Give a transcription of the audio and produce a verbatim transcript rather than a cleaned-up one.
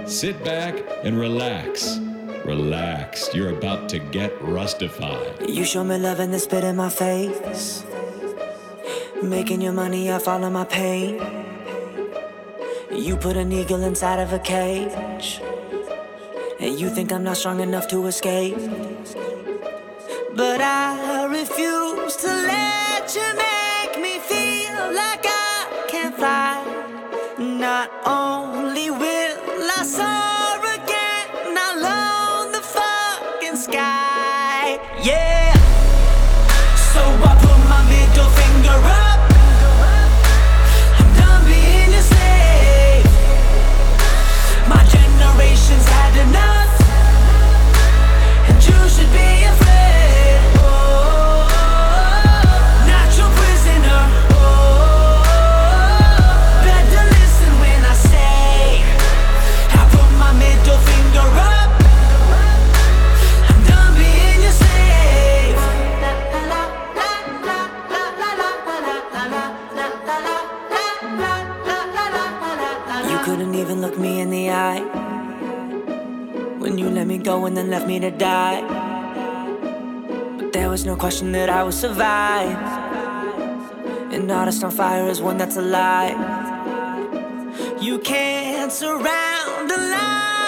Sit back and relax. Relax, you're about to get rustified. You show me love and then spit in my face. Making your money, I follow my pain. You put an eagle inside of a cage, and you think I'm not strong enough to escape. But I refuse to let you make me feel like I can't fly. Not only will I soar again, I'll own the fucking sky. Yeah. So I put my middle finger up. I'm done being your slave. My generation's had enough, and you should be afraid. Oh, not your prisoner. Oh, better listen when I say I put my middle finger up. I'm done being your slave. You couldn't even look me in the eye when you let me go and then left me to die. But there was no question that I would survive. An artist on fire is one that's alive. You can't surround a light